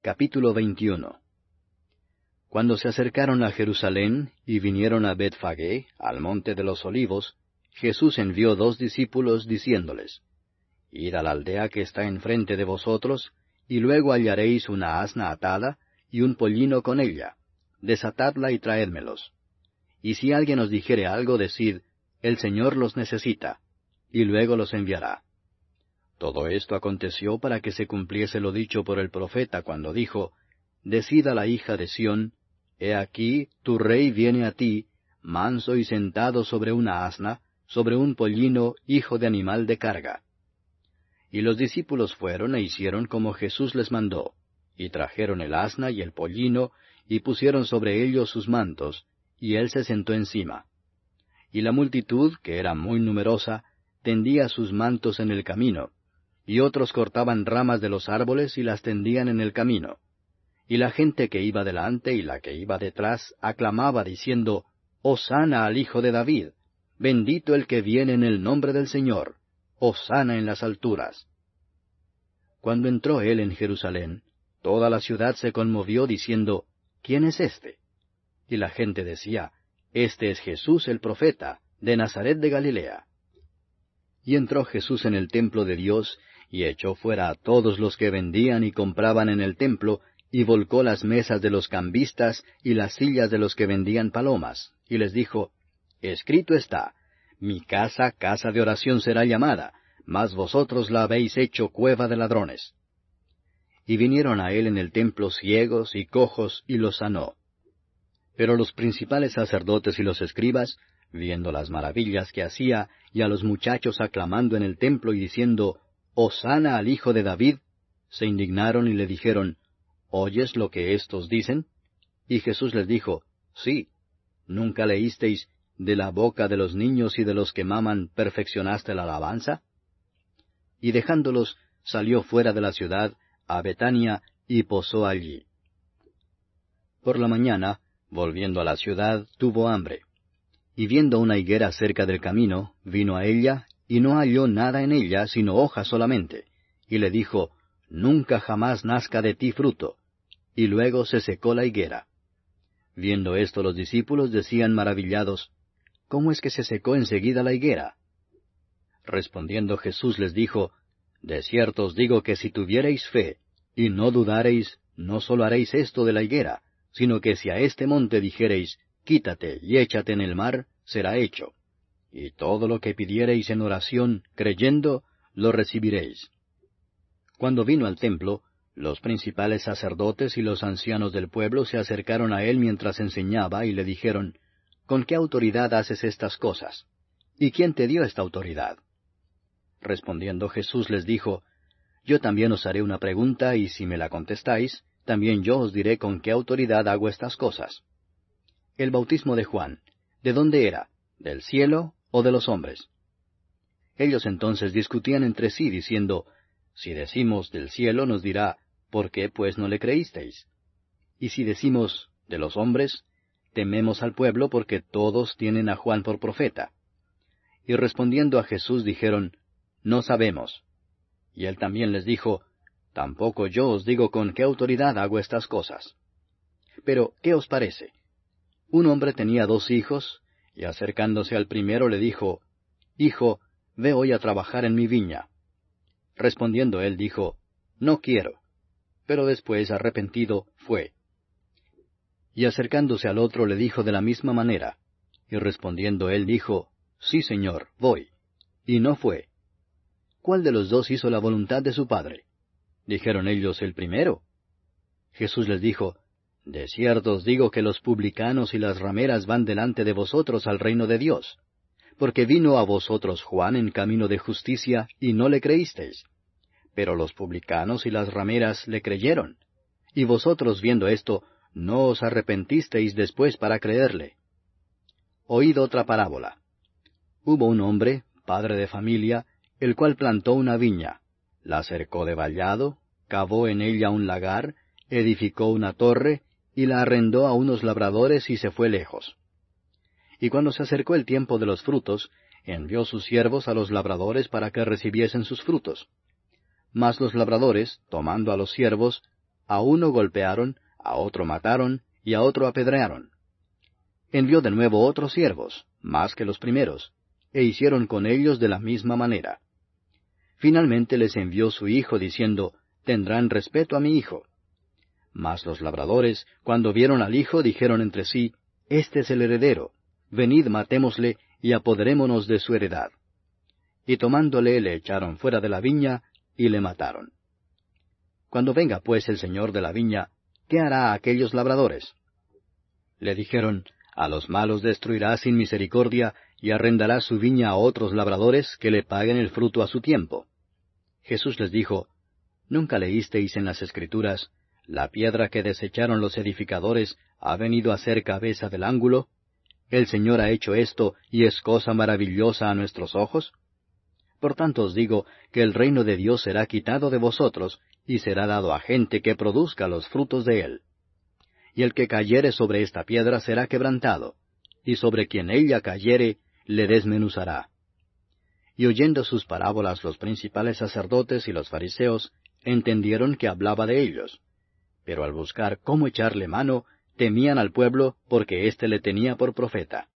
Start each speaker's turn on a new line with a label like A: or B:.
A: Capítulo 21. Cuando se acercaron a Jerusalén y vinieron a Betfagé, al monte de los Olivos, Jesús envió 2 discípulos, diciéndoles, Id a la aldea que está enfrente de vosotros, y luego hallaréis una asna atada, y un pollino con ella. Desatadla y traédmelos. Y si alguien os dijere algo, decid, El Señor los necesita, y luego los enviará. Todo esto aconteció para que se cumpliese lo dicho por el profeta, cuando dijo, Decid a la hija de Sión, He aquí, tu rey viene a ti, manso y sentado sobre una asna, sobre un pollino, hijo de animal de carga. Y los discípulos fueron e hicieron como Jesús les mandó, y trajeron el asna y el pollino, y pusieron sobre ellos sus mantos, y él se sentó encima. Y la multitud, que era muy numerosa, tendía sus mantos en el camino, y otros cortaban ramas de los árboles y las tendían en el camino. Y la gente que iba delante y la que iba detrás aclamaba diciendo, Hosana al Hijo de David, bendito el que viene en el nombre del Señor, Hosana en las alturas. Cuando entró él en Jerusalén, toda la ciudad se conmovió diciendo, ¿Quién es éste? Y la gente decía, Este es Jesús el profeta, de Nazaret de Galilea. Y entró Jesús en el templo de Dios, y echó fuera a todos los que vendían y compraban en el templo, y volcó las mesas de los cambistas y las sillas de los que vendían palomas, y les dijo, Escrito está, Mi casa, casa de oración será llamada, mas vosotros la habéis hecho cueva de ladrones. Y vinieron a él en el templo ciegos y cojos, y los sanó. Pero los principales sacerdotes y los escribas, viendo las maravillas que hacía, y a los muchachos aclamando en el templo y diciendo, Hosana al Hijo de David, se indignaron y le dijeron, ¿Oyes lo que éstos dicen? Y Jesús les dijo, Sí. ¿Nunca leísteis, de la boca de los niños y de los que maman perfeccionaste la alabanza? Y dejándolos, salió fuera de la ciudad, a Betania, y posó allí. Por la mañana, volviendo a la ciudad, tuvo hambre. Y viendo una higuera cerca del camino, vino a ella, y no halló nada en ella, sino hojas solamente. Y le dijo, Nunca jamás nazca de ti fruto. Y luego se secó la higuera. Viendo esto los discípulos decían maravillados, ¿Cómo es que se secó enseguida la higuera? Respondiendo Jesús les dijo, De cierto os digo que si tuviereis fe, y no dudareis, no sólo haréis esto de la higuera, sino que si a este monte dijereis, Quítate y échate en el mar, será hecho. Y todo lo que pidiereis en oración, creyendo, lo recibiréis. Cuando vino al templo, los principales sacerdotes y los ancianos del pueblo se acercaron a él mientras enseñaba, y le dijeron, ¿Con qué autoridad haces estas cosas? ¿Y quién te dio esta autoridad? Respondiendo Jesús les dijo, Yo también os haré una pregunta, y si me la contestáis, también yo os diré con qué autoridad hago estas cosas. El bautismo de Juan, ¿de dónde era? ¿Del cielo o de los hombres? Ellos entonces discutían entre sí, diciendo, Si decimos del cielo, nos dirá, ¿por qué pues no le creísteis? Y si decimos de los hombres, tememos al pueblo porque todos tienen a Juan por profeta. Y respondiendo a Jesús dijeron, No sabemos. Y él también les dijo, Tampoco yo os digo con qué autoridad hago estas cosas. Pero, ¿qué os parece? Un hombre tenía 2 hijos, y acercándose al primero le dijo, Hijo, ve hoy a trabajar en mi viña. Respondiendo él dijo, No quiero. Pero después, arrepentido, fue. Y acercándose al otro le dijo de la misma manera. Y respondiendo él dijo, Sí, Señor, voy. Y no fue. ¿Cuál de los 2 hizo la voluntad de su padre? Dijeron ellos, el primero. Jesús les dijo, De cierto os digo que los publicanos y las rameras van delante de vosotros al reino de Dios. Porque vino a vosotros Juan en camino de justicia, y no le creísteis. Pero los publicanos y las rameras le creyeron. Y vosotros viendo esto, no os arrepentisteis después para creerle. Oíd otra parábola. Hubo un hombre, padre de familia, el cual plantó una viña, la cercó de vallado, cavó en ella un lagar, edificó una torre, y la arrendó a unos labradores y se fue lejos. Y cuando se acercó el tiempo de los frutos, envió sus siervos a los labradores para que recibiesen sus frutos. Mas los labradores, tomando a los siervos, A uno golpearon, a otro mataron, y a otro apedrearon. Envió de nuevo otros siervos, más que los primeros, e hicieron con ellos de la misma manera. Finalmente les envió su hijo, diciendo, tendrán respeto a mi hijo. Mas los labradores, cuando vieron al hijo, dijeron entre sí, este es el heredero, venid matémosle, y apoderémonos de su heredad. Y tomándole le echaron fuera de la viña, y le mataron. Cuando venga pues el señor de la viña, ¿qué hará a aquellos labradores? Le dijeron, a los malos destruirá sin misericordia, y arrendará su viña a otros labradores que le paguen el fruto a su tiempo. Jesús les dijo, ¿nunca leísteis en las Escrituras, la piedra que desecharon los edificadores ha venido a ser cabeza del ángulo? El Señor ha hecho esto, y es cosa maravillosa a nuestros ojos. Por tanto os digo que el reino de Dios será quitado de vosotros, y será dado a gente que produzca los frutos de él. Y el que cayere sobre esta piedra será quebrantado, y sobre quien ella cayere, le desmenuzará. Y oyendo sus parábolas los principales sacerdotes y los fariseos, entendieron que hablaba de ellos. Pero al buscar cómo echarle mano, temían al pueblo, porque éste le tenía por profeta.